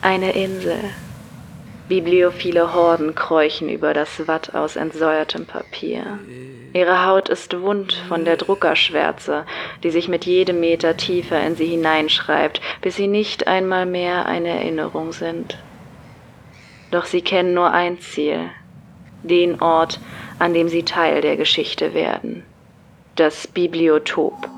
Eine Insel. Bibliophile Horden kräuchen über das Watt aus entsäuertem Papier. Ihre Haut ist wund von der Druckerschwärze, die sich mit jedem Meter tiefer in sie hineinschreibt, bis sie nicht einmal mehr eine Erinnerung sind. Doch sie kennen nur ein Ziel, den Ort, an dem sie Teil der Geschichte werden: das Bibliotop.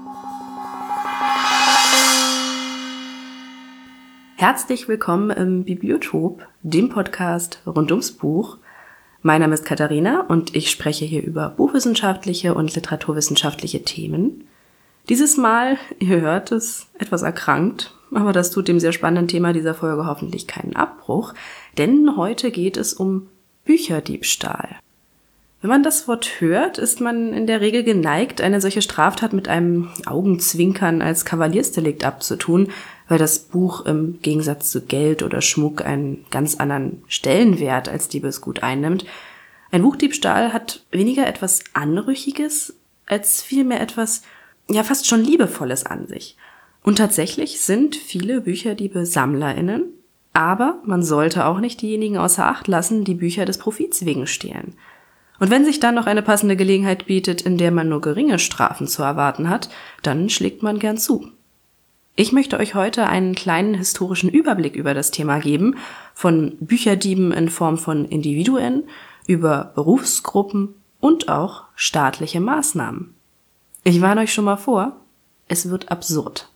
Herzlich willkommen im Bibliotop, dem Podcast rund ums Buch. Mein Name ist Katharina und ich spreche hier über buchwissenschaftliche und literaturwissenschaftliche Themen. Dieses Mal, ihr hört es, etwas erkrankt, aber das tut dem sehr spannenden Thema dieser Folge hoffentlich keinen Abbruch, denn heute geht es um Bücherdiebstahl. Wenn man das Wort hört, ist man in der Regel geneigt, eine solche Straftat mit einem Augenzwinkern als Kavaliersdelikt abzutun, weil das Buch im Gegensatz zu Geld oder Schmuck einen ganz anderen Stellenwert als Diebesgut einnimmt. Ein Buchdiebstahl hat weniger etwas Anrüchiges, als vielmehr etwas, ja fast schon Liebevolles an sich. Und tatsächlich sind viele Bücherdiebe SammlerInnen, aber man sollte auch nicht diejenigen außer Acht lassen, die Bücher des Profits wegen stehlen. Und wenn sich dann noch eine passende Gelegenheit bietet, in der man nur geringe Strafen zu erwarten hat, dann schlägt man gern zu. Ich möchte euch heute einen kleinen historischen Überblick über das Thema geben, von Bücherdieben in Form von Individuen, über Berufsgruppen und auch staatliche Maßnahmen. Ich warne euch schon mal vor, es wird absurd.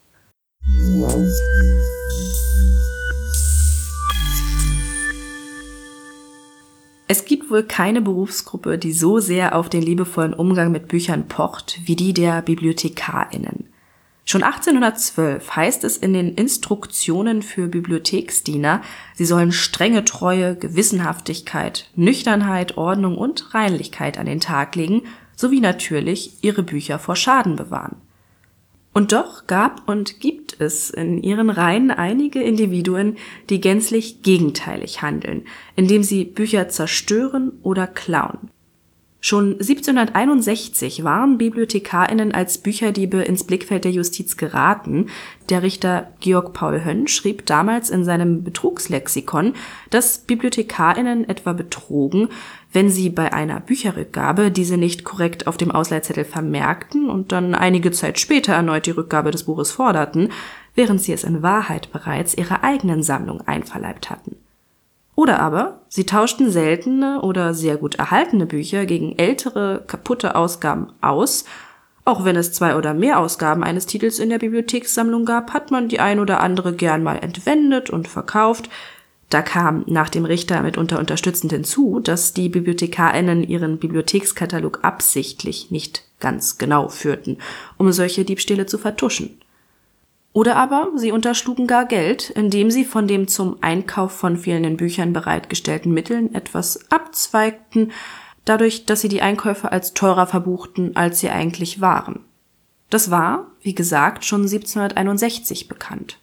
Es gibt wohl keine Berufsgruppe, die so sehr auf den liebevollen Umgang mit Büchern pocht, wie die der BibliothekarInnen. Schon 1812 heißt es in den Instruktionen für Bibliotheksdiener, sie sollen strenge Treue, Gewissenhaftigkeit, Nüchternheit, Ordnung und Reinlichkeit an den Tag legen, sowie natürlich ihre Bücher vor Schaden bewahren. Und doch gab und gibt es in ihren Reihen einige Individuen, die gänzlich gegenteilig handeln, indem sie Bücher zerstören oder klauen. Schon 1761 waren BibliothekarInnen als Bücherdiebe ins Blickfeld der Justiz geraten. Der Richter Georg Paul Höhn schrieb damals in seinem Betrugslexikon, dass BibliothekarInnen etwa betrogen, wenn sie bei einer Bücherrückgabe diese nicht korrekt auf dem Ausleihzettel vermerkten und dann einige Zeit später erneut die Rückgabe des Buches forderten, während sie es in Wahrheit bereits ihrer eigenen Sammlung einverleibt hatten. Oder aber sie tauschten seltene oder sehr gut erhaltene Bücher gegen ältere, kaputte Ausgaben aus. Auch wenn es 2 oder mehr Ausgaben eines Titels in der Bibliothekssammlung gab, hat man die ein oder andere gern mal entwendet und verkauft. Da kam nach dem Richter mitunter unterstützend hinzu, dass die BibliothekarInnen ihren Bibliothekskatalog absichtlich nicht ganz genau führten, um solche Diebstähle zu vertuschen. Oder aber sie unterschlugen gar Geld, indem sie von dem zum Einkauf von fehlenden Büchern bereitgestellten Mitteln etwas abzweigten, dadurch, dass sie die Einkäufe als teurer verbuchten, als sie eigentlich waren. Das war, wie gesagt, schon 1761 bekannt.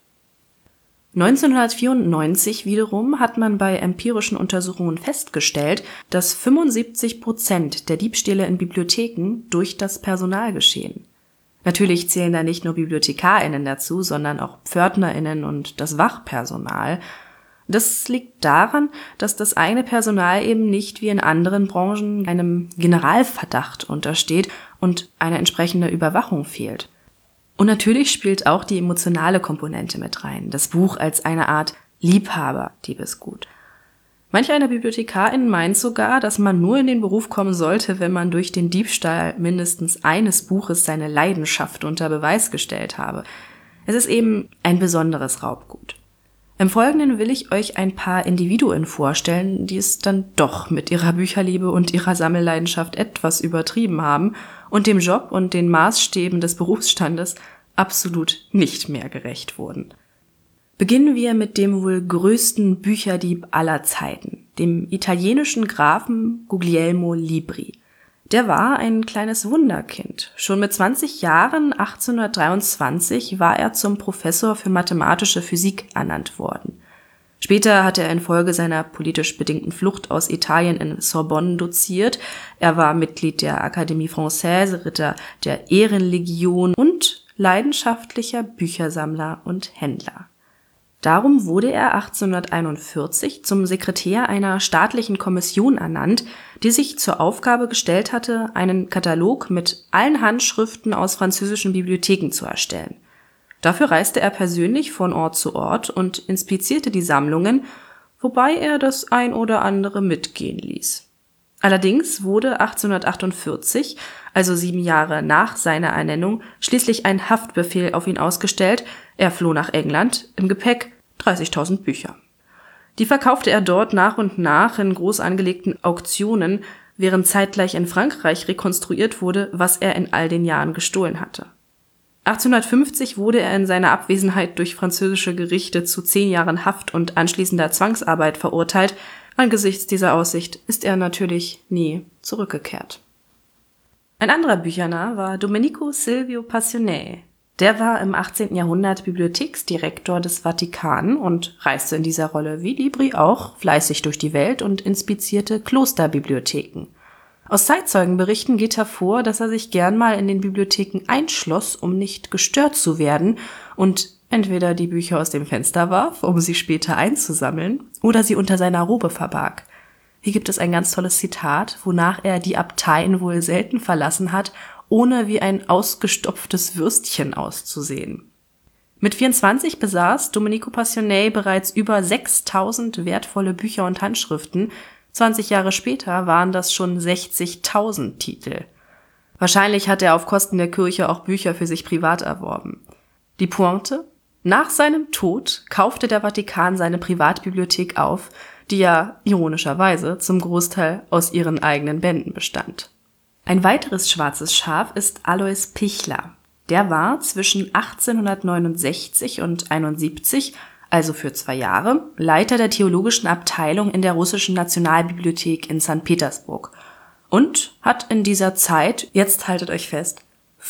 1994 wiederum hat man bei empirischen Untersuchungen festgestellt, dass 75% der Diebstähle in Bibliotheken durch das Personal geschehen. Natürlich zählen da nicht nur BibliothekarInnen dazu, sondern auch PförtnerInnen und das Wachpersonal. Das liegt daran, dass das eigene Personal eben nicht wie in anderen Branchen einem Generalverdacht untersteht und eine entsprechende Überwachung fehlt. Und natürlich spielt auch die emotionale Komponente mit rein, das Buch als eine Art Liebhaber-Diebesgut. Manch einer Bibliothekarin meint sogar, dass man nur in den Beruf kommen sollte, wenn man durch den Diebstahl mindestens eines Buches seine Leidenschaft unter Beweis gestellt habe. Es ist eben ein besonderes Raubgut. Im Folgenden will ich euch ein paar Individuen vorstellen, die es dann doch mit ihrer Bücherliebe und ihrer Sammelleidenschaft etwas übertrieben haben und dem Job und den Maßstäben des Berufsstandes absolut nicht mehr gerecht wurden. Beginnen wir mit dem wohl größten Bücherdieb aller Zeiten, dem italienischen Grafen Guglielmo Libri. Der war ein kleines Wunderkind. Schon mit 20 Jahren, 1823, war er zum Professor für mathematische Physik ernannt worden. Später hat er infolge seiner politisch bedingten Flucht aus Italien in Sorbonne doziert. Er war Mitglied der Académie Française, Ritter der Ehrenlegion und leidenschaftlicher Büchersammler und Händler. Darum wurde er 1841 zum Sekretär einer staatlichen Kommission ernannt, die sich zur Aufgabe gestellt hatte, einen Katalog mit allen Handschriften aus französischen Bibliotheken zu erstellen. Dafür reiste er persönlich von Ort zu Ort und inspizierte die Sammlungen, wobei er das ein oder andere mitgehen ließ. Allerdings wurde 1848, also 7 Jahre nach seiner Ernennung, schließlich ein Haftbefehl auf ihn ausgestellt. Er floh nach England, im Gepäck 30.000 Bücher. Die verkaufte er dort nach und nach in groß angelegten Auktionen, während zeitgleich in Frankreich rekonstruiert wurde, was er in all den Jahren gestohlen hatte. 1850 wurde er in seiner Abwesenheit durch französische Gerichte zu 10 Jahren Haft und anschließender Zwangsarbeit verurteilt. Angesichts dieser Aussicht ist er natürlich nie zurückgekehrt. Ein anderer Büchernarr war Domenico Silvio Passionnae. Der war im 18. Jahrhundert Bibliotheksdirektor des Vatikan und reiste in dieser Rolle wie Libri auch fleißig durch die Welt und inspizierte Klosterbibliotheken. Aus Zeitzeugenberichten geht hervor, dass er sich gern mal in den Bibliotheken einschloss, um nicht gestört zu werden und entweder die Bücher aus dem Fenster warf, um sie später einzusammeln, oder sie unter seiner Robe verbarg. Hier gibt es ein ganz tolles Zitat, wonach er die Abteien wohl selten verlassen hat, ohne wie ein ausgestopftes Würstchen auszusehen. Mit 24 besaß Domenico Passionnae bereits über 6.000 wertvolle Bücher und Handschriften. 20 Jahre später waren das schon 60.000 Titel. Wahrscheinlich hat er auf Kosten der Kirche auch Bücher für sich privat erworben. Die Pointe? Nach seinem Tod kaufte der Vatikan seine Privatbibliothek auf, die ja ironischerweise zum Großteil aus ihren eigenen Bänden bestand. Ein weiteres schwarzes Schaf ist Alois Pichler. Der war zwischen 1869 und 71, also für 2 Jahre, Leiter der theologischen Abteilung in der russischen Nationalbibliothek in St. Petersburg und hat in dieser Zeit, jetzt haltet euch fest,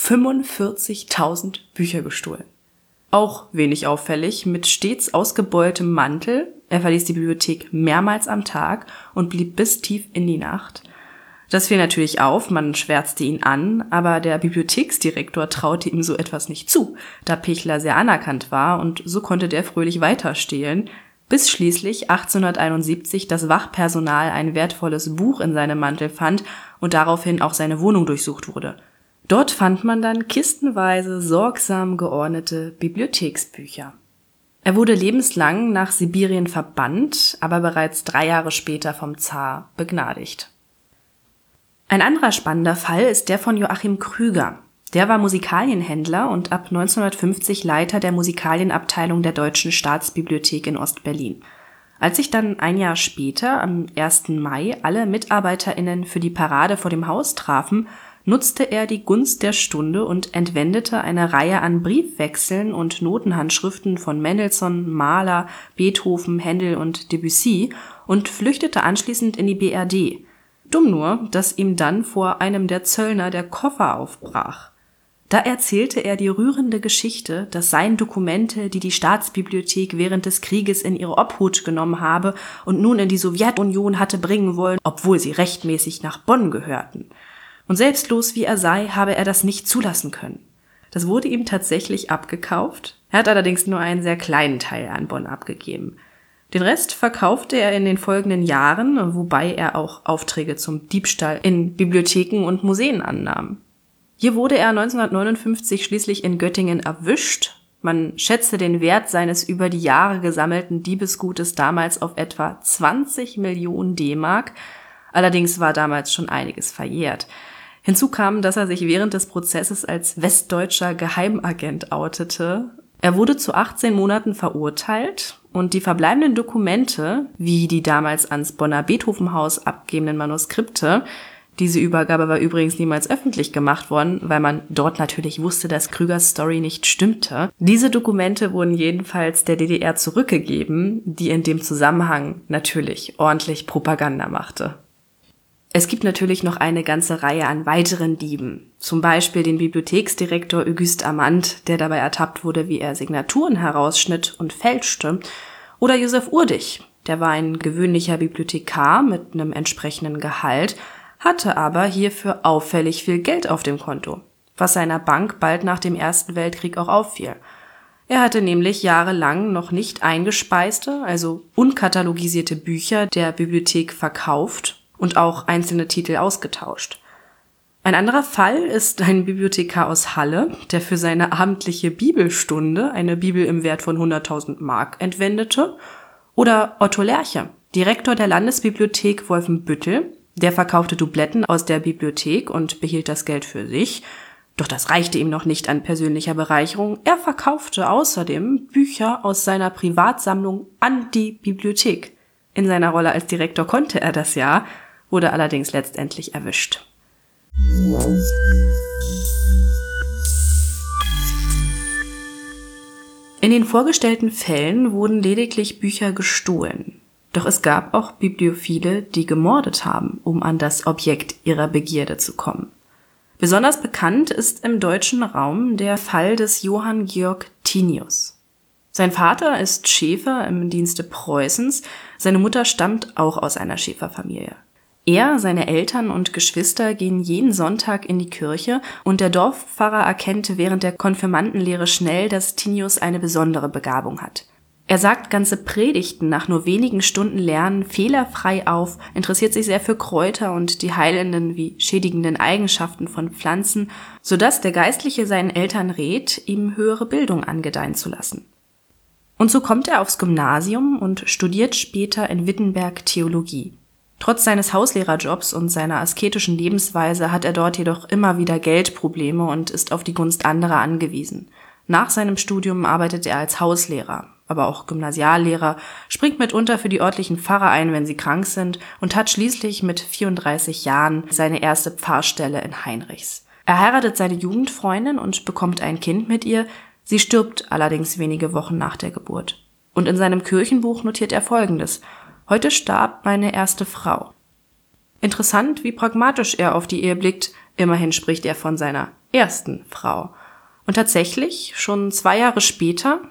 45.000 Bücher gestohlen. Auch wenig auffällig, mit stets ausgebeultem Mantel. Er verließ die Bibliothek mehrmals am Tag und blieb bis tief in die Nacht. Das fiel natürlich auf, man schwärzte ihn an, aber der Bibliotheksdirektor traute ihm so etwas nicht zu, da Pichler sehr anerkannt war und so konnte der fröhlich weiter stehlen, bis schließlich 1871 das Wachpersonal ein wertvolles Buch in seinem Mantel fand und daraufhin auch seine Wohnung durchsucht wurde. Dort fand man dann kistenweise sorgsam geordnete Bibliotheksbücher. Er wurde lebenslang nach Sibirien verbannt, aber bereits 3 Jahre später vom Zar begnadigt. Ein anderer spannender Fall ist der von Joachim Krüger. Der war Musikalienhändler und ab 1950 Leiter der Musikalienabteilung der Deutschen Staatsbibliothek in Ostberlin. Als sich dann ein Jahr später, am 1. Mai, alle MitarbeiterInnen für die Parade vor dem Haus trafen, nutzte er die Gunst der Stunde und entwendete eine Reihe an Briefwechseln und Notenhandschriften von Mendelssohn, Mahler, Beethoven, Händel und Debussy und flüchtete anschließend in die BRD. Dumm nur, dass ihm dann vor einem der Zöllner der Koffer aufbrach. Da erzählte er die rührende Geschichte, dass seien Dokumente, die die Staatsbibliothek während des Krieges in ihre Obhut genommen habe und nun in die Sowjetunion hatte bringen wollen, obwohl sie rechtmäßig nach Bonn gehörten. Und selbstlos wie er sei, habe er das nicht zulassen können. Das wurde ihm tatsächlich abgekauft. Er hat allerdings nur einen sehr kleinen Teil an Bonn abgegeben. Den Rest verkaufte er in den folgenden Jahren, wobei er auch Aufträge zum Diebstahl in Bibliotheken und Museen annahm. Hier wurde er 1959 schließlich in Göttingen erwischt. Man schätzte den Wert seines über die Jahre gesammelten Diebesgutes damals auf etwa 20 Millionen D-Mark. Allerdings war damals schon einiges verjährt. Hinzu kam, dass er sich während des Prozesses als westdeutscher Geheimagent outete. Er wurde zu 18 Monaten verurteilt und die verbleibenden Dokumente, wie die damals ans Bonner Beethovenhaus abgegebenen Manuskripte, diese Übergabe war übrigens niemals öffentlich gemacht worden, weil man dort natürlich wusste, dass Krügers Story nicht stimmte. Diese Dokumente wurden jedenfalls der DDR zurückgegeben, die in dem Zusammenhang natürlich ordentlich Propaganda machte. Es gibt natürlich noch eine ganze Reihe an weiteren Dieben. Zum Beispiel den Bibliotheksdirektor Auguste Amand, der dabei ertappt wurde, wie er Signaturen herausschnitt und fälschte. Oder Josef Urdig, der war ein gewöhnlicher Bibliothekar mit einem entsprechenden Gehalt, hatte aber hierfür auffällig viel Geld auf dem Konto, was seiner Bank bald nach dem Ersten Weltkrieg auch auffiel. Er hatte nämlich jahrelang noch nicht eingespeiste, also unkatalogisierte Bücher der Bibliothek verkauft und auch einzelne Titel ausgetauscht. Ein anderer Fall ist ein Bibliothekar aus Halle, der für seine abendliche Bibelstunde eine Bibel im Wert von 100.000 Mark entwendete. Oder Otto Lerche, Direktor der Landesbibliothek Wolfenbüttel, der verkaufte Dubletten aus der Bibliothek und behielt das Geld für sich. Doch das reichte ihm noch nicht an persönlicher Bereicherung. Er verkaufte außerdem Bücher aus seiner Privatsammlung an die Bibliothek. In seiner Rolle als Direktor konnte er das ja, wurde allerdings letztendlich erwischt. In den vorgestellten Fällen wurden lediglich Bücher gestohlen. Doch es gab auch Bibliophile, die gemordet haben, um an das Objekt ihrer Begierde zu kommen. Besonders bekannt ist im deutschen Raum der Fall des Johann Georg Tinnius. Sein Vater ist Schäfer im Dienste Preußens, seine Mutter stammt auch aus einer Schäferfamilie. Er, seine Eltern und Geschwister gehen jeden Sonntag in die Kirche und der Dorfpfarrer erkennt während der Konfirmandenlehre schnell, dass Tinnius eine besondere Begabung hat. Er sagt ganze Predigten nach nur wenigen Stunden Lernen fehlerfrei auf, interessiert sich sehr für Kräuter und die heilenden wie schädigenden Eigenschaften von Pflanzen, sodass der Geistliche seinen Eltern rät, ihm höhere Bildung angedeihen zu lassen. Und so kommt er aufs Gymnasium und studiert später in Wittenberg Theologie. Trotz seines Hauslehrerjobs und seiner asketischen Lebensweise hat er dort jedoch immer wieder Geldprobleme und ist auf die Gunst anderer angewiesen. Nach seinem Studium arbeitet er als Hauslehrer, aber auch Gymnasiallehrer, springt mitunter für die örtlichen Pfarrer ein, wenn sie krank sind, und hat schließlich mit 34 Jahren seine erste Pfarrstelle in Heinrichs. Er heiratet seine Jugendfreundin und bekommt ein Kind mit ihr, sie stirbt allerdings wenige Wochen nach der Geburt. Und in seinem Kirchenbuch notiert er Folgendes: Heute starb meine erste Frau. Interessant, wie pragmatisch er auf die Ehe blickt, immerhin spricht er von seiner ersten Frau. Und tatsächlich, schon 2 Jahre später,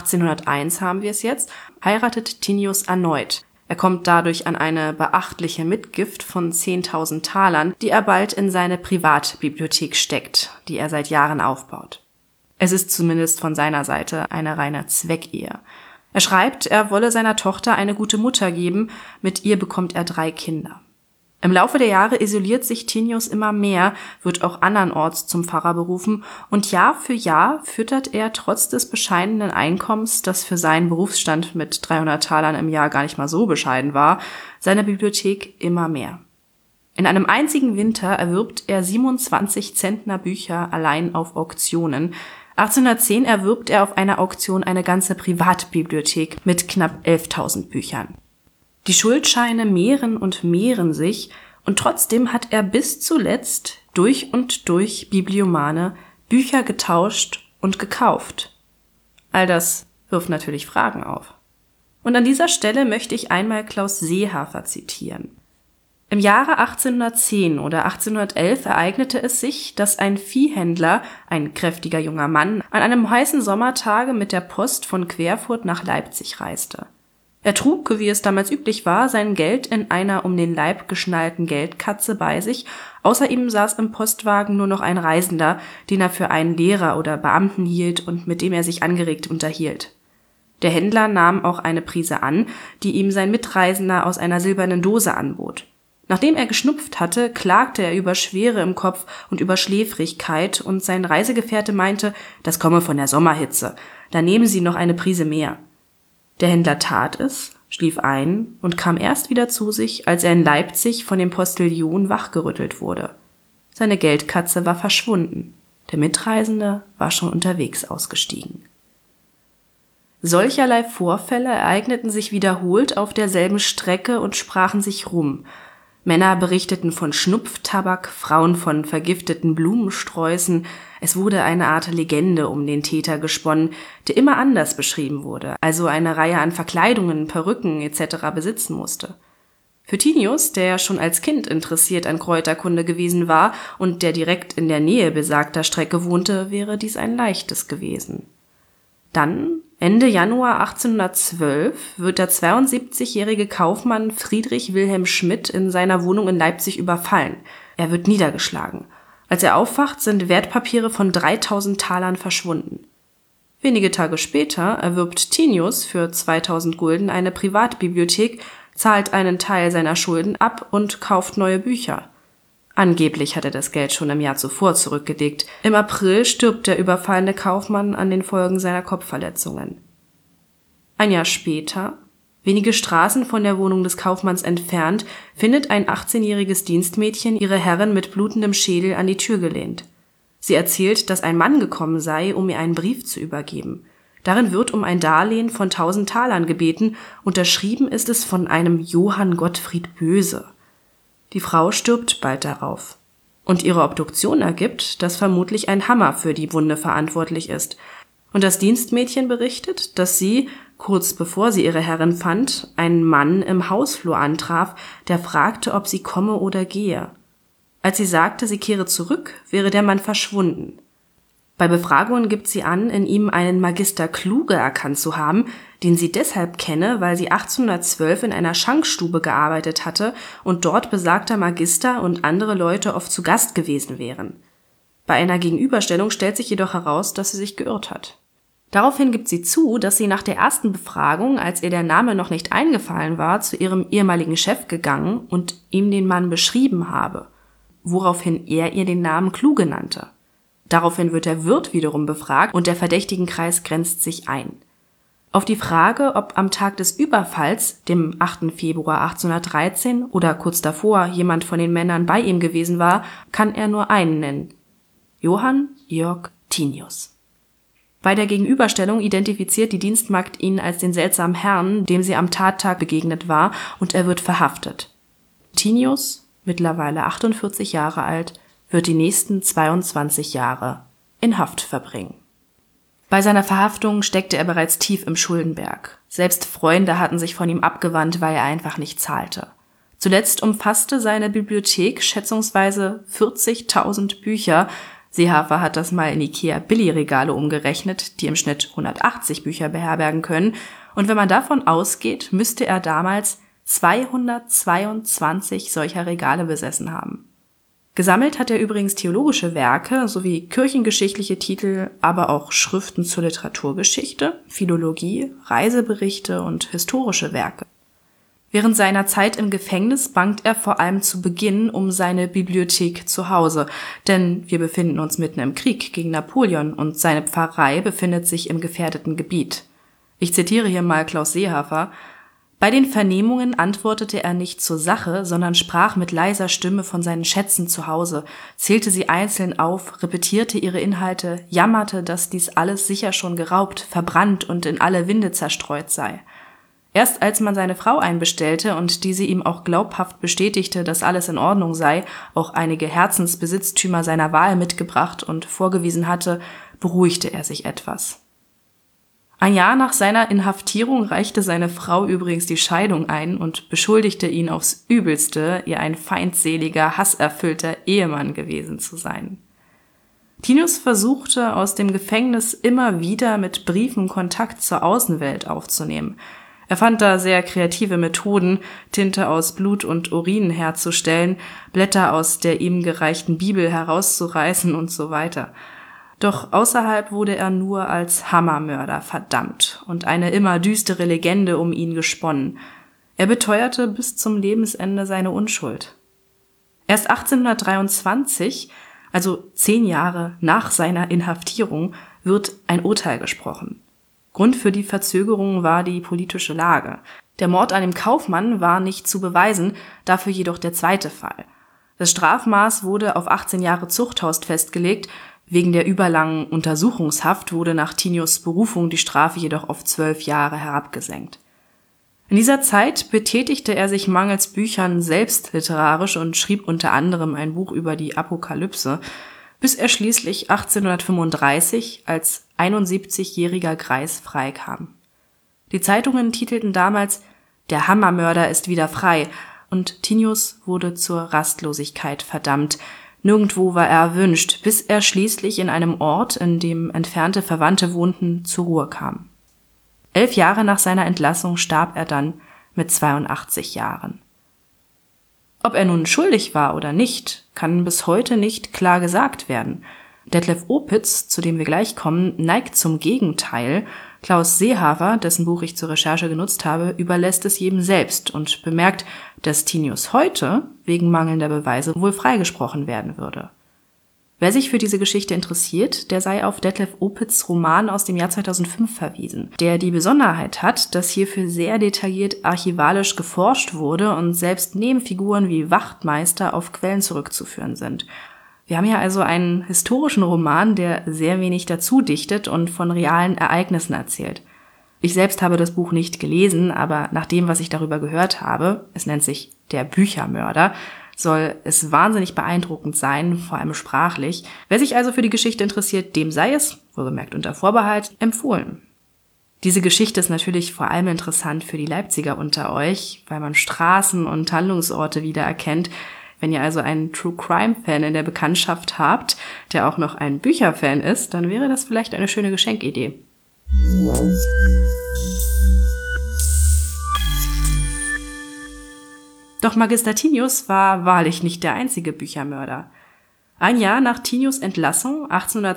1801 haben wir es jetzt, heiratet Tinnius erneut. Er kommt dadurch an eine beachtliche Mitgift von 10.000 Talern, die er bald in seine Privatbibliothek steckt, die er seit Jahren aufbaut. Es ist zumindest von seiner Seite eine reine Zweckehe. Er schreibt, er wolle seiner Tochter eine gute Mutter geben, mit ihr bekommt er 3 Kinder. Im Laufe der Jahre isoliert sich Tinnius immer mehr, wird auch andernorts zum Pfarrer berufen und Jahr für Jahr füttert er trotz des bescheidenen Einkommens, das für seinen Berufsstand mit 300 Talern im Jahr gar nicht mal so bescheiden war, seine Bibliothek immer mehr. In einem einzigen Winter erwirbt er 27 Zentner Bücher allein auf Auktionen. 1810 erwirbt er auf einer Auktion eine ganze Privatbibliothek mit knapp 11.000 Büchern. Die Schuldscheine mehren und mehren sich, und trotzdem hat er bis zuletzt durch und durch Bibliomane Bücher getauscht und gekauft. All das wirft natürlich Fragen auf. Und an dieser Stelle möchte ich einmal Klaus Seehafer zitieren. Im Jahre 1810 oder 1811 ereignete es sich, dass ein Viehhändler, ein kräftiger junger Mann, an einem heißen Sommertage mit der Post von Querfurt nach Leipzig reiste. Er trug, wie es damals üblich war, sein Geld in einer um den Leib geschnallten Geldkatze bei sich, außer ihm saß im Postwagen nur noch ein Reisender, den er für einen Lehrer oder Beamten hielt und mit dem er sich angeregt unterhielt. Der Händler nahm auch eine Prise an, die ihm sein Mitreisender aus einer silbernen Dose anbot. Nachdem er geschnupft hatte, klagte er über Schwere im Kopf und über Schläfrigkeit, und sein Reisegefährte meinte, das komme von der Sommerhitze, da nehmen Sie noch eine Prise mehr. Der Händler tat es, schlief ein und kam erst wieder zu sich, als er in Leipzig von dem Postillion wachgerüttelt wurde. Seine Geldkatze war verschwunden, der Mitreisende war schon unterwegs ausgestiegen. Solcherlei Vorfälle ereigneten sich wiederholt auf derselben Strecke und sprachen sich rum. Männer berichteten von Schnupftabak, Frauen von vergifteten Blumensträußen. Es wurde eine Art Legende um den Täter gesponnen, der immer anders beschrieben wurde, also eine Reihe an Verkleidungen, Perücken etc. besitzen musste. Für Tinnius, der schon als Kind interessiert an Kräuterkunde gewesen war und der direkt in der Nähe besagter Strecke wohnte, wäre dies ein leichtes gewesen. Dann, Ende Januar 1812, wird der 72-jährige Kaufmann Friedrich Wilhelm Schmidt in seiner Wohnung in Leipzig überfallen. Er wird niedergeschlagen. Als er aufwacht, sind Wertpapiere von 3.000 Talern verschwunden. Wenige Tage später erwirbt Tinius für 2000 Gulden eine Privatbibliothek, zahlt einen Teil seiner Schulden ab und kauft neue Bücher. Angeblich hat er das Geld schon im Jahr zuvor zurückgelegt. Im April stirbt der überfallene Kaufmann an den Folgen seiner Kopfverletzungen. Ein Jahr später, wenige Straßen von der Wohnung des Kaufmanns entfernt, findet ein 18-jähriges Dienstmädchen ihre Herrin mit blutendem Schädel an die Tür gelehnt. Sie erzählt, dass ein Mann gekommen sei, um ihr einen Brief zu übergeben. Darin wird um ein Darlehen von 1000 Talern gebeten, unterschrieben ist es von einem Johann Gottfried Böse. Die Frau stirbt bald darauf. Und ihre Obduktion ergibt, dass vermutlich ein Hammer für die Wunde verantwortlich ist. Und das Dienstmädchen berichtet, dass sie, kurz bevor sie ihre Herrin fand, einen Mann im Hausflur antraf, der fragte, ob sie komme oder gehe. Als sie sagte, sie kehre zurück, wäre der Mann verschwunden. Bei Befragungen gibt sie an, in ihm einen Magister Kluge erkannt zu haben, den sie deshalb kenne, weil sie 1812 in einer Schankstube gearbeitet hatte und dort besagter Magister und andere Leute oft zu Gast gewesen wären. Bei einer Gegenüberstellung stellt sich jedoch heraus, dass sie sich geirrt hat. Daraufhin gibt sie zu, dass sie nach der ersten Befragung, als ihr der Name noch nicht eingefallen war, zu ihrem ehemaligen Chef gegangen und ihm den Mann beschrieben habe, woraufhin er ihr den Namen Kluge nannte. Daraufhin wird der Wirt wiederum befragt und der Verdächtigenkreis grenzt sich ein. Auf die Frage, ob am Tag des Überfalls, dem 8. Februar 1813 oder kurz davor jemand von den Männern bei ihm gewesen war, kann er nur einen nennen: Johann Georg Tinius. Bei der Gegenüberstellung identifiziert die Dienstmagd ihn als den seltsamen Herrn, dem sie am Tattag begegnet war, und er wird verhaftet. Tinius, mittlerweile 48 Jahre alt, wird die nächsten 22 Jahre in Haft verbringen. Bei seiner Verhaftung steckte er bereits tief im Schuldenberg. Selbst Freunde hatten sich von ihm abgewandt, weil er einfach nicht zahlte. Zuletzt umfasste seine Bibliothek schätzungsweise 40.000 Bücher. Seehafer hat das mal in IKEA-Billigregale umgerechnet, die im Schnitt 180 Bücher beherbergen können. Und wenn man davon ausgeht, müsste er damals 222 solcher Regale besessen haben. Gesammelt hat er übrigens theologische Werke sowie kirchengeschichtliche Titel, aber auch Schriften zur Literaturgeschichte, Philologie, Reiseberichte und historische Werke. Während seiner Zeit im Gefängnis bangt er vor allem zu Beginn um seine Bibliothek zu Hause, denn wir befinden uns mitten im Krieg gegen Napoleon und seine Pfarrei befindet sich im gefährdeten Gebiet. Ich zitiere hier mal Klaus Seehafer: Bei den Vernehmungen antwortete er nicht zur Sache, sondern sprach mit leiser Stimme von seinen Schätzen zu Hause, zählte sie einzeln auf, repetierte ihre Inhalte, jammerte, dass dies alles sicher schon geraubt, verbrannt und in alle Winde zerstreut sei. Erst als man seine Frau einbestellte und diese ihm auch glaubhaft bestätigte, dass alles in Ordnung sei, auch einige Herzensbesitztümer seiner Wahl mitgebracht und vorgewiesen hatte, beruhigte er sich etwas. Ein Jahr nach seiner Inhaftierung reichte seine Frau übrigens die Scheidung ein und beschuldigte ihn aufs Übelste, ihr ein feindseliger, hasserfüllter Ehemann gewesen zu sein. Tinius versuchte aus dem Gefängnis immer wieder mit Briefen Kontakt zur Außenwelt aufzunehmen. Er fand da sehr kreative Methoden, Tinte aus Blut und Urin herzustellen, Blätter aus der ihm gereichten Bibel herauszureißen und so weiter. Doch außerhalb wurde er nur als Hammermörder verdammt und eine immer düstere Legende um ihn gesponnen. Er beteuerte bis zum Lebensende seine Unschuld. Erst 1823, also 10 Jahre nach seiner Inhaftierung, wird ein Urteil gesprochen. Grund für die Verzögerung war die politische Lage. Der Mord an dem Kaufmann war nicht zu beweisen, dafür jedoch der zweite Fall. Das Strafmaß wurde auf 18 Jahre Zuchthaus festgelegt. Wegen der überlangen Untersuchungshaft wurde nach Tinius' Berufung die Strafe jedoch auf 12 Jahre herabgesenkt. In dieser Zeit betätigte er sich mangels Büchern selbst literarisch und schrieb unter anderem ein Buch über die Apokalypse, bis er schließlich 1835 als 71-jähriger Greis freikam. Die Zeitungen titelten damals: Der Hammermörder ist wieder frei, und Tinius wurde zur Rastlosigkeit verdammt. Nirgendwo war er erwünscht, bis er schließlich in einem Ort, in dem entfernte Verwandte wohnten, zur Ruhe kam. 11 Jahre nach seiner Entlassung starb er dann mit 82 Jahren. Ob er nun schuldig war oder nicht, kann bis heute nicht klar gesagt werden. Detlef Opitz, zu dem wir gleich kommen, neigt zum Gegenteil. Klaus Seehafer, dessen Buch ich zur Recherche genutzt habe, überlässt es jedem selbst und bemerkt, dass Tinius heute wegen mangelnder Beweise wohl freigesprochen werden würde. Wer sich für diese Geschichte interessiert, der sei auf Detlef Opitz' Roman aus dem Jahr 2005 verwiesen, der die Besonderheit hat, dass hierfür sehr detailliert archivalisch geforscht wurde und selbst Nebenfiguren wie Wachtmeister auf Quellen zurückzuführen sind. Wir haben hier also einen historischen Roman, der sehr wenig dazu dichtet und von realen Ereignissen erzählt. Ich selbst habe das Buch nicht gelesen, aber nach dem, was ich darüber gehört habe, es nennt sich Der Büchermörder, soll es wahnsinnig beeindruckend sein, vor allem sprachlich. Wer sich also für die Geschichte interessiert, dem sei es, wohlgemerkt unter Vorbehalt, empfohlen. Diese Geschichte ist natürlich vor allem interessant für die Leipziger unter euch, weil man Straßen und Handlungsorte wiedererkennt. Wenn ihr also einen True-Crime-Fan in der Bekanntschaft habt, der auch noch ein Bücherfan ist, dann wäre das vielleicht eine schöne Geschenkidee. Doch Magister Tinius war wahrlich nicht der einzige Büchermörder. Ein Jahr nach Tinius' Entlassung,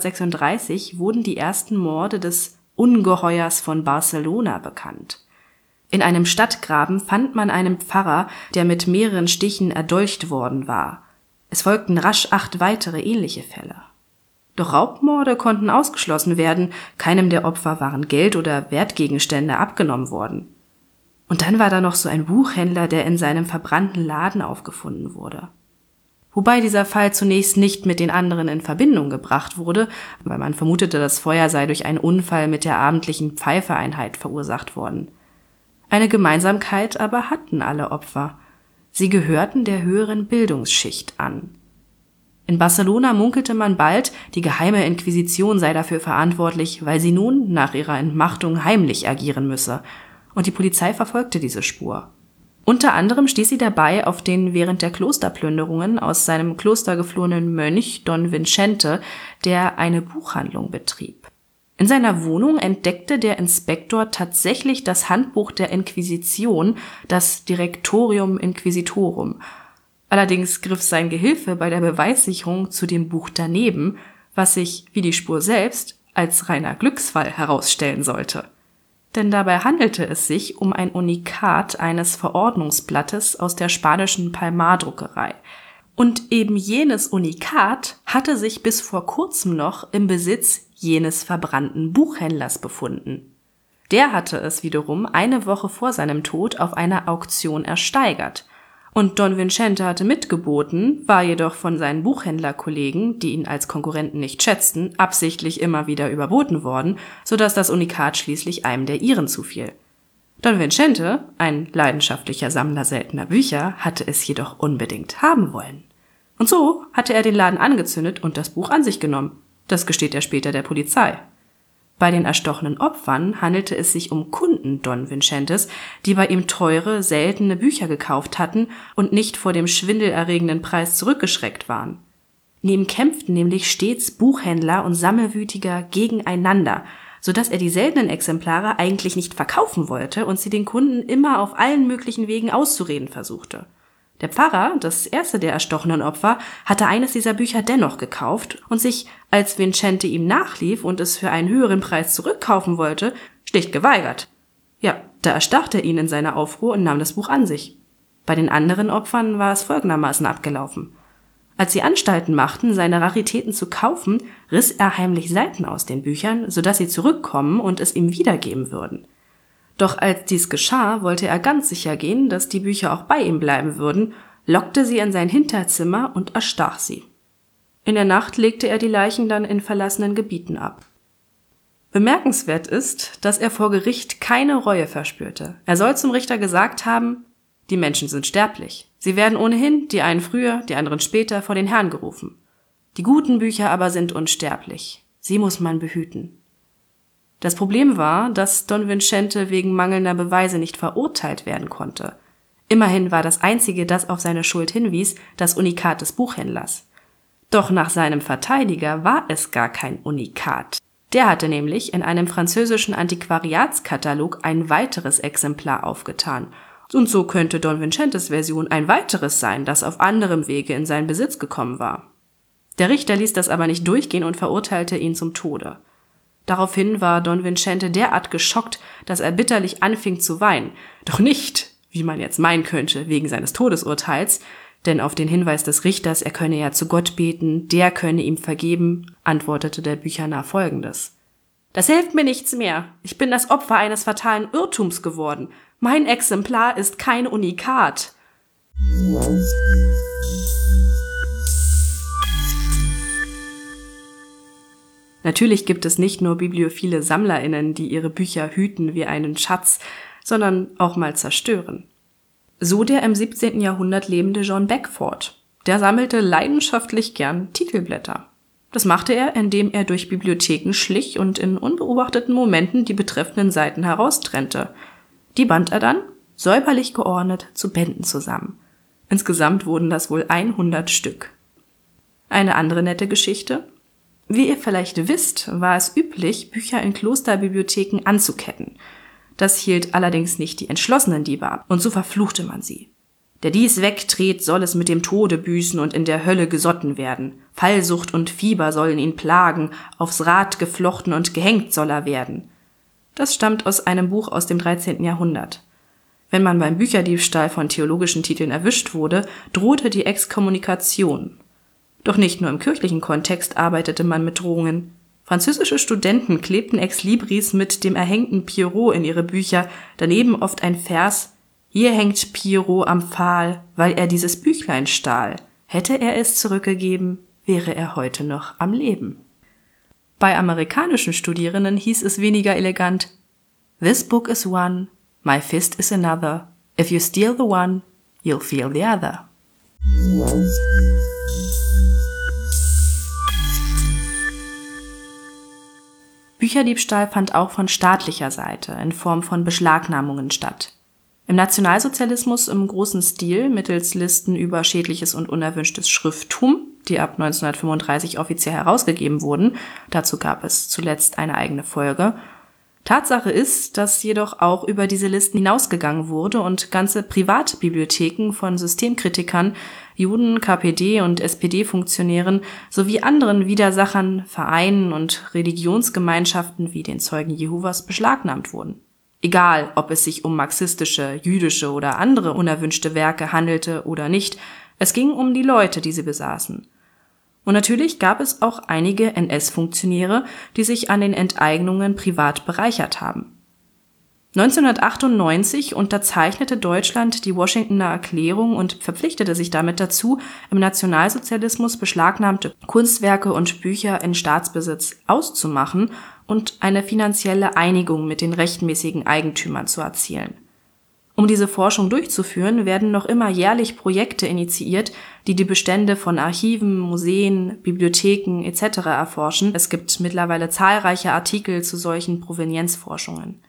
1836, wurden die ersten Morde des Ungeheuers von Barcelona bekannt. In einem Stadtgraben fand man einen Pfarrer, der mit mehreren Stichen erdolcht worden war. Es folgten rasch 8 weitere ähnliche Fälle. Doch Raubmorde konnten ausgeschlossen werden, keinem der Opfer waren Geld oder Wertgegenstände abgenommen worden. Und dann war da noch so ein Buchhändler, der in seinem verbrannten Laden aufgefunden wurde. Wobei dieser Fall zunächst nicht mit den anderen in Verbindung gebracht wurde, weil man vermutete, das Feuer sei durch einen Unfall mit der abendlichen Pfeifeeinheit verursacht worden. Eine Gemeinsamkeit aber hatten alle Opfer. Sie gehörten der höheren Bildungsschicht an. In Barcelona munkelte man bald, die geheime Inquisition sei dafür verantwortlich, weil sie nun nach ihrer Entmachtung heimlich agieren müsse. Und die Polizei verfolgte diese Spur. Unter anderem stieß sie dabei auf den während der Klosterplünderungen aus seinem Kloster geflohenen Mönch Don Vincente, der eine Buchhandlung betrieb. In seiner Wohnung entdeckte der Inspektor tatsächlich das Handbuch der Inquisition, das Directorium Inquisitorum. Allerdings griff sein Gehilfe bei der Beweissicherung zu dem Buch daneben, was sich, wie die Spur selbst, als reiner Glücksfall herausstellen sollte. Denn dabei handelte es sich um ein Unikat eines Verordnungsblattes aus der spanischen Palmar-Druckerei. Und eben jenes Unikat hatte sich bis vor kurzem noch im Besitz jenes verbrannten Buchhändlers befunden. Der hatte es wiederum eine Woche vor seinem Tod auf einer Auktion ersteigert. Und Don Vincente hatte mitgeboten, war jedoch von seinen Buchhändlerkollegen, die ihn als Konkurrenten nicht schätzten, absichtlich immer wieder überboten worden, sodass das Unikat schließlich einem der ihren zufiel. Don Vincente, ein leidenschaftlicher Sammler seltener Bücher, hatte es jedoch unbedingt haben wollen. Und so hatte er den Laden angezündet und das Buch an sich genommen. Das gesteht er später der Polizei. Bei den erstochenen Opfern handelte es sich um Kunden Don Vincentes, die bei ihm teure, seltene Bücher gekauft hatten und nicht vor dem schwindelerregenden Preis zurückgeschreckt waren. Neben kämpften nämlich stets Buchhändler und Sammelwütiger gegeneinander, sodass er die seltenen Exemplare eigentlich nicht verkaufen wollte und sie den Kunden immer auf allen möglichen Wegen auszureden versuchte. Der Pfarrer, das erste der erstochenen Opfer, hatte eines dieser Bücher dennoch gekauft und sich, als Vincente ihm nachlief und es für einen höheren Preis zurückkaufen wollte, schlicht geweigert. Ja, da erstach er ihn in seiner Aufruhr und nahm das Buch an sich. Bei den anderen Opfern war es folgendermaßen abgelaufen. Als sie Anstalten machten, seine Raritäten zu kaufen, riss er heimlich Seiten aus den Büchern, sodass sie zurückkommen und es ihm wiedergeben würden. Doch als dies geschah, wollte er ganz sicher gehen, dass die Bücher auch bei ihm bleiben würden, lockte sie in sein Hinterzimmer und erstach sie. In der Nacht legte er die Leichen dann in verlassenen Gebieten ab. Bemerkenswert ist, dass er vor Gericht keine Reue verspürte. Er soll zum Richter gesagt haben, die Menschen sind sterblich. Sie werden ohnehin, die einen früher, die anderen später, vor den Herrn gerufen. Die guten Bücher aber sind unsterblich. Sie muss man behüten. Das Problem war, dass Don Vincente wegen mangelnder Beweise nicht verurteilt werden konnte. Immerhin war das Einzige, das auf seine Schuld hinwies, das Unikat des Buchhändlers. Doch nach seinem Verteidiger war es gar kein Unikat. Der hatte nämlich in einem französischen Antiquariatskatalog ein weiteres Exemplar aufgetan. Und so könnte Don Vincentes Version ein weiteres sein, das auf anderem Wege in seinen Besitz gekommen war. Der Richter ließ das aber nicht durchgehen und verurteilte ihn zum Tode. Daraufhin war Don Vincente derart geschockt, dass er bitterlich anfing zu weinen. Doch nicht, wie man jetzt meinen könnte, wegen seines Todesurteils, denn auf den Hinweis des Richters, er könne ja zu Gott beten, der könne ihm vergeben, antwortete der Büchernarr Folgendes: Das hilft mir nichts mehr. Ich bin das Opfer eines fatalen Irrtums geworden. Mein Exemplar ist kein Unikat. Natürlich gibt es nicht nur bibliophile SammlerInnen, die ihre Bücher hüten wie einen Schatz, sondern auch mal zerstören. So der im 17. Jahrhundert lebende John Beckford. Der sammelte leidenschaftlich gern Titelblätter. Das machte er, indem er durch Bibliotheken schlich und in unbeobachteten Momenten die betreffenden Seiten heraustrennte. Die band er dann, säuberlich geordnet, zu Bänden zusammen. Insgesamt wurden das wohl 100 Stück. Eine andere nette Geschichte: Wie ihr vielleicht wisst, war es üblich, Bücher in Klosterbibliotheken anzuketten. Das hielt allerdings nicht die entschlossenen Diebe ab, und so verfluchte man sie. Der dies wegtret, soll es mit dem Tode büßen und in der Hölle gesotten werden. Fallsucht und Fieber sollen ihn plagen, aufs Rad geflochten und gehängt soll er werden. Das stammt aus einem Buch aus dem 13. Jahrhundert. Wenn man beim Bücherdiebstahl von theologischen Titeln erwischt wurde, drohte die Exkommunikation. Doch nicht nur im kirchlichen Kontext arbeitete man mit Drohungen. Französische Studenten klebten Exlibris mit dem erhängten Pierrot in ihre Bücher, daneben oft ein Vers: Hier hängt Pierrot am Pfahl, weil er dieses Büchlein stahl. Hätte er es zurückgegeben, wäre er heute noch am Leben. Bei amerikanischen Studierenden hieß es weniger elegant: This book is one, my fist is another. If you steal the one, you'll feel the other. Bücherdiebstahl fand auch von staatlicher Seite in Form von Beschlagnahmungen statt. Im Nationalsozialismus im großen Stil mittels Listen über schädliches und unerwünschtes Schrifttum, die ab 1935 offiziell herausgegeben wurden. Dazu gab es zuletzt eine eigene Folge. Tatsache ist, dass jedoch auch über diese Listen hinausgegangen wurde und ganze Privatbibliotheken von Systemkritikern, Juden, KPD- und SPD-Funktionären sowie anderen Widersachern, Vereinen und Religionsgemeinschaften wie den Zeugen Jehovas beschlagnahmt wurden. Egal, ob es sich um marxistische, jüdische oder andere unerwünschte Werke handelte oder nicht, es ging um die Leute, die sie besaßen. Und natürlich gab es auch einige NS-Funktionäre, die sich an den Enteignungen privat bereichert haben. 1998 unterzeichnete Deutschland die Washingtoner Erklärung und verpflichtete sich damit dazu, im Nationalsozialismus beschlagnahmte Kunstwerke und Bücher in Staatsbesitz auszumachen und eine finanzielle Einigung mit den rechtmäßigen Eigentümern zu erzielen. Um diese Forschung durchzuführen, werden noch immer jährlich Projekte initiiert, die die Bestände von Archiven, Museen, Bibliotheken etc. erforschen. Es gibt mittlerweile zahlreiche Artikel zu solchen Provenienzforschungen.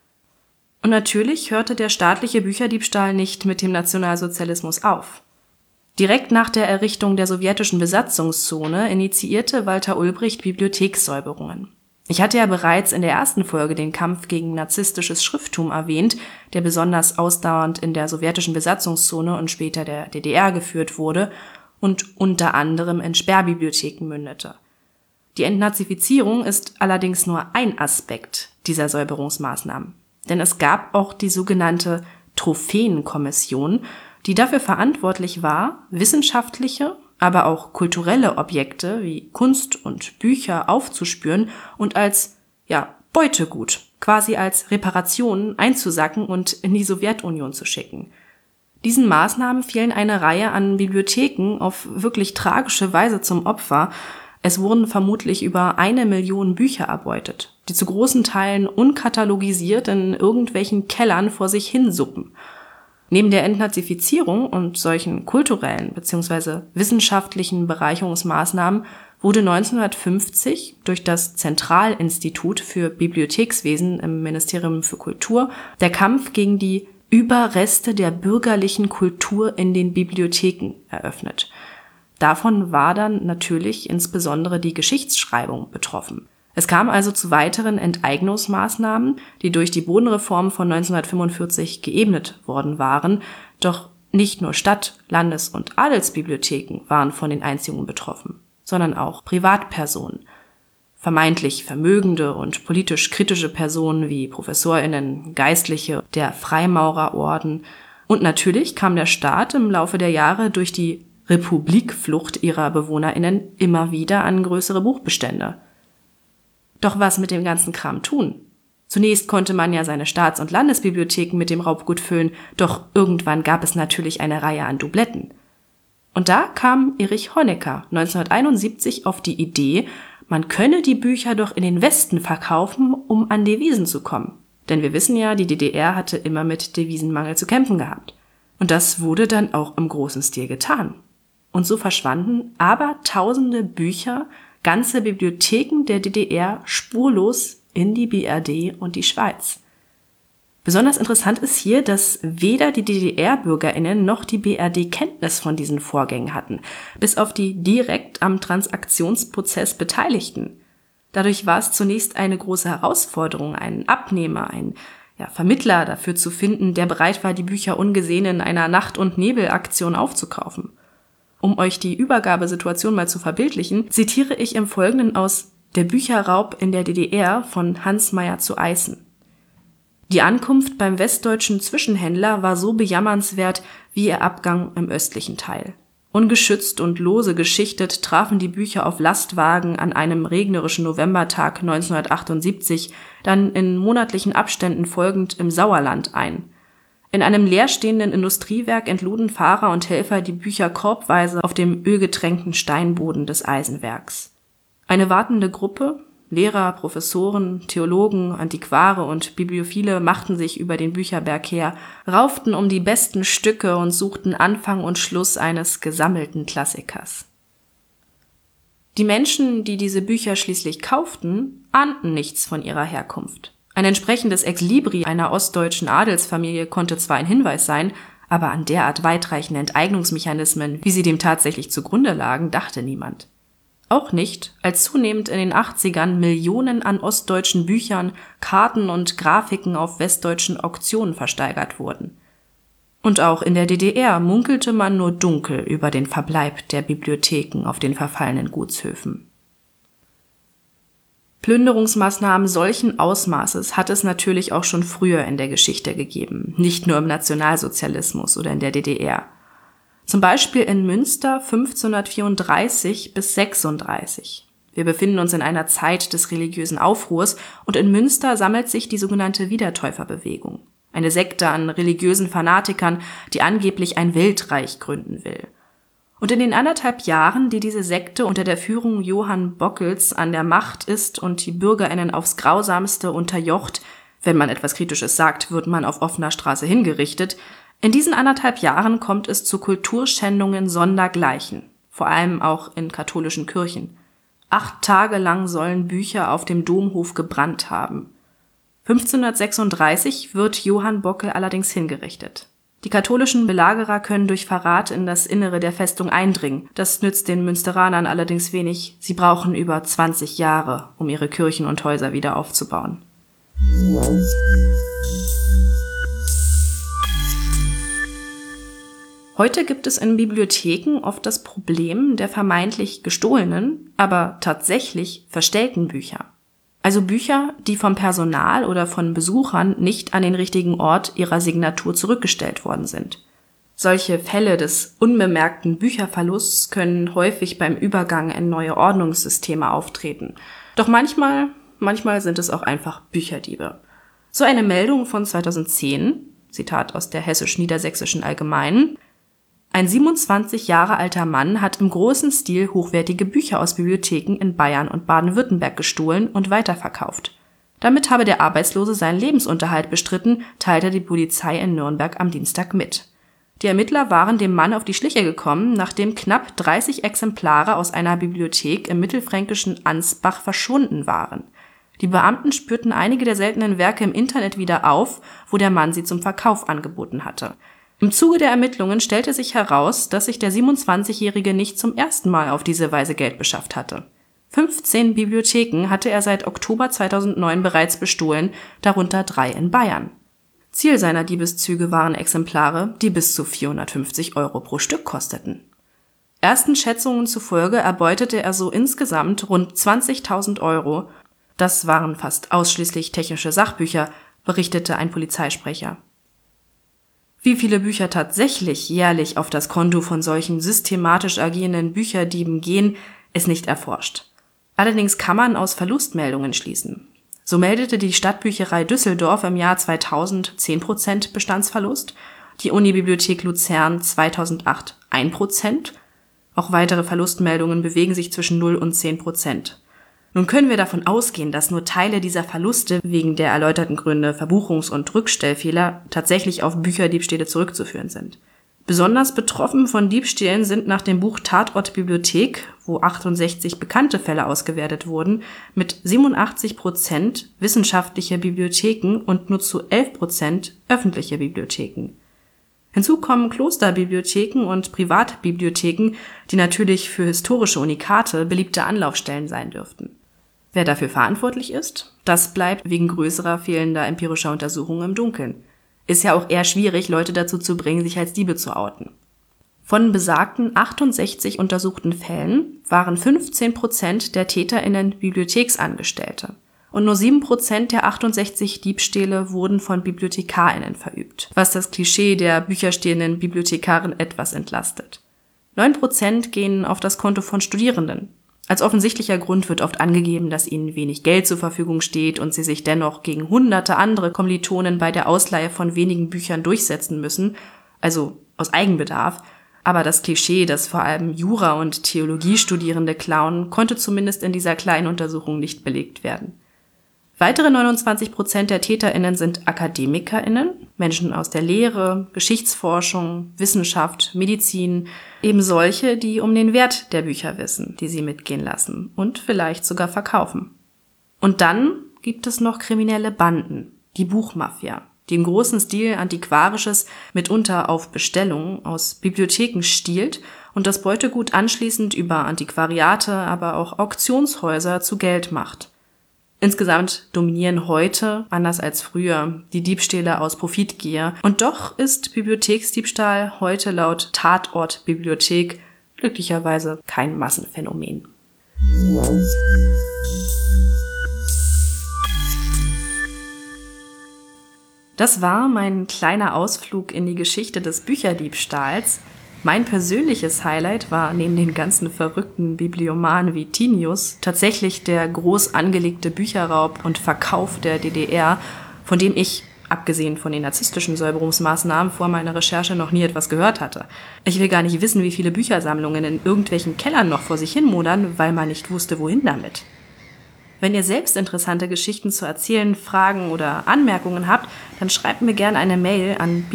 Und natürlich hörte der staatliche Bücherdiebstahl nicht mit dem Nationalsozialismus auf. Direkt nach der Errichtung der sowjetischen Besatzungszone initiierte Walter Ulbricht Bibliothekssäuberungen. Ich hatte ja bereits in der ersten Folge den Kampf gegen narzisstisches Schrifttum erwähnt, der besonders ausdauernd in der sowjetischen Besatzungszone und später der DDR geführt wurde und unter anderem in Sperrbibliotheken mündete. Die Entnazifizierung ist allerdings nur ein Aspekt dieser Säuberungsmaßnahmen. Denn es gab auch die sogenannte Trophäenkommission, die dafür verantwortlich war, wissenschaftliche, aber auch kulturelle Objekte wie Kunst und Bücher aufzuspüren und als Beutegut, quasi als Reparationen einzusacken und in die Sowjetunion zu schicken. Diesen Maßnahmen fielen eine Reihe an Bibliotheken auf wirklich tragische Weise zum Opfer. Es wurden vermutlich über 1 Million Bücher erbeutet, die zu großen Teilen unkatalogisiert in irgendwelchen Kellern vor sich hin suppen. Neben der Entnazifizierung und solchen kulturellen bzw. wissenschaftlichen Bereicherungsmaßnahmen wurde 1950 durch das Zentralinstitut für Bibliothekswesen im Ministerium für Kultur der Kampf gegen die Überreste der bürgerlichen Kultur in den Bibliotheken eröffnet. Davon war dann natürlich insbesondere die Geschichtsschreibung betroffen. Es kam also zu weiteren Enteignungsmaßnahmen, die durch die Bodenreform von 1945 geebnet worden waren, doch nicht nur Stadt-, Landes- und Adelsbibliotheken waren von den Einziehungen betroffen. sondern auch Privatpersonen. Vermeintlich vermögende und politisch kritische Personen wie ProfessorInnen, Geistliche, der Freimaurerorden. Und natürlich kam der Staat im Laufe der Jahre durch die Republikflucht ihrer BewohnerInnen immer wieder an größere Buchbestände. Doch was mit dem ganzen Kram tun? Zunächst konnte man ja seine Staats- und Landesbibliotheken mit dem Raubgut füllen, doch irgendwann gab es natürlich eine Reihe an Dubletten. Und da kam Erich Honecker 1971 auf die Idee, man könne die Bücher doch in den Westen verkaufen, um an Devisen zu kommen. Denn wir wissen ja, die DDR hatte immer mit Devisenmangel zu kämpfen gehabt. Und das wurde dann auch im großen Stil getan. Und so verschwanden aber tausende Bücher, ganze Bibliotheken der DDR spurlos in die BRD und die Schweiz. Besonders interessant ist hier, dass weder die DDR-BürgerInnen noch die BRD Kenntnis von diesen Vorgängen hatten, bis auf die direkt am Transaktionsprozess Beteiligten. Dadurch war es zunächst eine große Herausforderung, einen Abnehmer, einen Vermittler dafür zu finden, der bereit war, die Bücher ungesehen in einer Nacht- und Nebelaktion aufzukaufen. Um euch die Übergabesituation mal zu verbildlichen, zitiere ich im Folgenden aus Der Bücherraub in der DDR von Hans Meyer zu Eisen. Die Ankunft beim westdeutschen Zwischenhändler war so bejammernswert wie ihr Abgang im östlichen Teil. Ungeschützt und lose geschichtet trafen die Bücher auf Lastwagen an einem regnerischen Novembertag 1978, dann in monatlichen Abständen folgend im Sauerland ein. In einem leerstehenden Industriewerk entluden Fahrer und Helfer die Bücher korbweise auf dem ölgetränkten Steinboden des Eisenwerks. Eine wartende Gruppe, Lehrer, Professoren, Theologen, Antiquare und Bibliophile machten sich über den Bücherberg her, rauften um die besten Stücke und suchten Anfang und Schluss eines gesammelten Klassikers. Die Menschen, die diese Bücher schließlich kauften, ahnten nichts von ihrer Herkunft. Ein entsprechendes Exlibri einer ostdeutschen Adelsfamilie konnte zwar ein Hinweis sein, aber an derart weitreichende Enteignungsmechanismen, wie sie dem tatsächlich zugrunde lagen, dachte niemand. Auch nicht, als zunehmend in den 80ern Millionen an ostdeutschen Büchern, Karten und Grafiken auf westdeutschen Auktionen versteigert wurden. Und auch in der DDR munkelte man nur dunkel über den Verbleib der Bibliotheken auf den verfallenen Gutshöfen. Plünderungsmaßnahmen solchen Ausmaßes hat es natürlich auch schon früher in der Geschichte gegeben, nicht nur im Nationalsozialismus oder in der DDR. Zum Beispiel in Münster 1534 bis 36. Wir befinden uns in einer Zeit des religiösen Aufruhrs und in Münster sammelt sich die sogenannte Wiedertäuferbewegung. Eine Sekte an religiösen Fanatikern, die angeblich ein Weltreich gründen will. Und in den 1,5 Jahren, die diese Sekte unter der Führung Johann Bockels an der Macht ist und die BürgerInnen aufs Grausamste unterjocht, wenn man etwas Kritisches sagt, wird man auf offener Straße hingerichtet. In diesen 1,5 Jahren kommt es zu Kulturschändungen sondergleichen, vor allem auch in katholischen Kirchen. 8 Tage lang sollen Bücher auf dem Domhof gebrannt haben. 1536 wird Johann Bockel allerdings hingerichtet. Die katholischen Belagerer können durch Verrat in das Innere der Festung eindringen. Das nützt den Münsteranern allerdings wenig. Sie brauchen über 20 Jahre, um ihre Kirchen und Häuser wieder aufzubauen. Heute gibt es in Bibliotheken oft das Problem der vermeintlich gestohlenen, aber tatsächlich verstellten Bücher. Also Bücher, die vom Personal oder von Besuchern nicht an den richtigen Ort ihrer Signatur zurückgestellt worden sind. Solche Fälle des unbemerkten Bücherverlusts können häufig beim Übergang in neue Ordnungssysteme auftreten. Doch manchmal sind es auch einfach Bücherdiebe. So eine Meldung von 2010, Zitat aus der Hessisch-Niedersächsischen Allgemeinen: Ein 27 Jahre alter Mann hat im großen Stil hochwertige Bücher aus Bibliotheken in Bayern und Baden-Württemberg gestohlen und weiterverkauft. Damit habe der Arbeitslose seinen Lebensunterhalt bestritten, teilte die Polizei in Nürnberg am Dienstag mit. Die Ermittler waren dem Mann auf die Schliche gekommen, nachdem knapp 30 Exemplare aus einer Bibliothek im mittelfränkischen Ansbach verschwunden waren. Die Beamten spürten einige der seltenen Werke im Internet wieder auf, wo der Mann sie zum Verkauf angeboten hatte. Im Zuge der Ermittlungen stellte sich heraus, dass sich der 27-Jährige nicht zum ersten Mal auf diese Weise Geld beschafft hatte. 15 Bibliotheken hatte er seit Oktober 2009 bereits bestohlen, darunter 3 in Bayern. Ziel seiner Diebeszüge waren Exemplare, die bis zu 450 € pro Stück kosteten. Ersten Schätzungen zufolge erbeutete er so insgesamt rund 20.000 Euro. Das waren fast ausschließlich technische Sachbücher, berichtete ein Polizeisprecher. Wie viele Bücher tatsächlich jährlich auf das Konto von solchen systematisch agierenden Bücherdieben gehen, ist nicht erforscht. Allerdings kann man aus Verlustmeldungen schließen. So meldete die Stadtbücherei Düsseldorf im Jahr 2000 10% Bestandsverlust, die Unibibliothek Luzern 2008 1%. Auch weitere Verlustmeldungen bewegen sich zwischen 0 und 10%. Nun können wir davon ausgehen, dass nur Teile dieser Verluste wegen der erläuterten Gründe Verbuchungs- und Rückstellfehler tatsächlich auf Bücherdiebstähle zurückzuführen sind. Besonders betroffen von Diebstählen sind nach dem Buch Tatort Bibliothek, wo 68 bekannte Fälle ausgewertet wurden, mit 87% wissenschaftliche Bibliotheken und nur zu 11% öffentliche Bibliotheken. Hinzu kommen Klosterbibliotheken und Privatbibliotheken, die natürlich für historische Unikate beliebte Anlaufstellen sein dürften. Wer dafür verantwortlich ist, das bleibt wegen größerer fehlender empirischer Untersuchungen im Dunkeln. Ist ja auch eher schwierig, Leute dazu zu bringen, sich als Diebe zu outen. Von besagten 68 untersuchten Fällen waren 15% der TäterInnen Bibliotheksangestellte und nur 7% der 68 Diebstähle wurden von BibliothekarInnen verübt, was das Klischee der bücherstehenden Bibliothekarin etwas entlastet. 9% gehen auf das Konto von Studierenden. Als offensichtlicher Grund wird oft angegeben, dass ihnen wenig Geld zur Verfügung steht und sie sich dennoch gegen hunderte andere Kommilitonen bei der Ausleihe von wenigen Büchern durchsetzen müssen, also aus Eigenbedarf. Aber das Klischee, dass vor allem Jura- und Theologiestudierende klauen, konnte zumindest in dieser kleinen Untersuchung nicht belegt werden. Weitere 29% der TäterInnen sind AkademikerInnen, Menschen aus der Lehre, Geschichtsforschung, Wissenschaft, Medizin, eben solche, die um den Wert der Bücher wissen, die sie mitgehen lassen und vielleicht sogar verkaufen. Und dann gibt es noch kriminelle Banden, die Buchmafia, die im großen Stil Antiquarisches, mitunter auf Bestellung, aus Bibliotheken stiehlt und das Beutegut anschließend über Antiquariate, aber auch Auktionshäuser zu Geld macht. Insgesamt dominieren heute, anders als früher, die Diebstähle aus Profitgier. Und doch ist Bibliotheksdiebstahl heute laut Tatort Bibliothek glücklicherweise kein Massenphänomen. Das war mein kleiner Ausflug in die Geschichte des Bücherdiebstahls. Mein persönliches Highlight war neben den ganzen verrückten Bibliomanen wie Tinius tatsächlich der groß angelegte Bücherraub und Verkauf der DDR, von dem ich, abgesehen von den narzisstischen Säuberungsmaßnahmen, vor meiner Recherche noch nie etwas gehört hatte. Ich will gar nicht wissen, wie viele Büchersammlungen in irgendwelchen Kellern noch vor sich hin modern, weil man nicht wusste, wohin damit. Wenn ihr selbst interessante Geschichten zu erzählen, Fragen oder Anmerkungen habt, dann schreibt mir gerne eine Mail an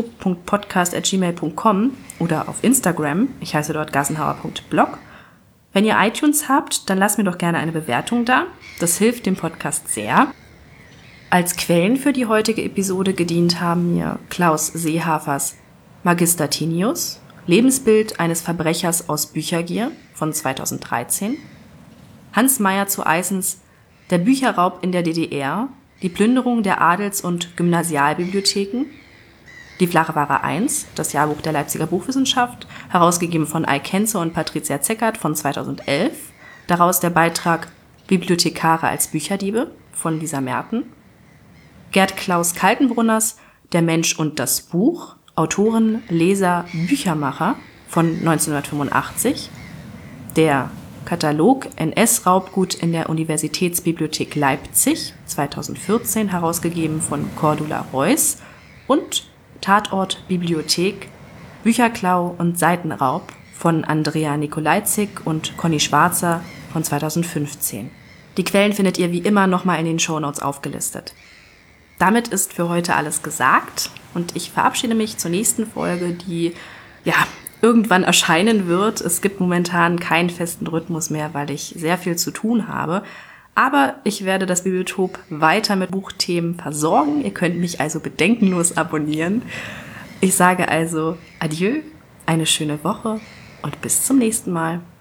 bibliotop.podcast@gmail.com oder auf Instagram, ich heiße dort gassenhauer.blog. Wenn ihr iTunes habt, dann lasst mir doch gerne eine Bewertung da, das hilft dem Podcast sehr. Als Quellen für die heutige Episode gedient haben mir Klaus Seehafers Magister Tinius, Lebensbild eines Verbrechers aus Büchergier von 2013, Hans Meyer zu Eissens Der Bücherraub in der DDR, die Plünderung der Adels- und Gymnasialbibliotheken, Die flache Ware 1, das Jahrbuch der Leipziger Buchwissenschaft, herausgegeben von Ai Kenze und Patricia Zeckert von 2011, daraus der Beitrag Bibliothekare als Bücherdiebe von Lisa Merten, Gerd Klaus Kaltenbrunners Der Mensch und das Buch, Autoren, Leser, Büchermacher von 1985, der Katalog NS-Raubgut in der Universitätsbibliothek Leipzig 2014, herausgegeben von Cordula Reuss, und Tatort Bibliothek, Bücherklau und Seitenraub von Andrea Nikolajczyk und Conny Schwarzer von 2015. Die Quellen findet ihr wie immer nochmal in den Shownotes aufgelistet. Damit ist für heute alles gesagt und ich verabschiede mich zur nächsten Folge, die irgendwann erscheinen wird. Es gibt momentan keinen festen Rhythmus mehr, weil ich sehr viel zu tun habe. Aber ich werde das Bibliotop weiter mit Buchthemen versorgen. Ihr könnt mich also bedenkenlos abonnieren. Ich sage also Adieu, eine schöne Woche und bis zum nächsten Mal.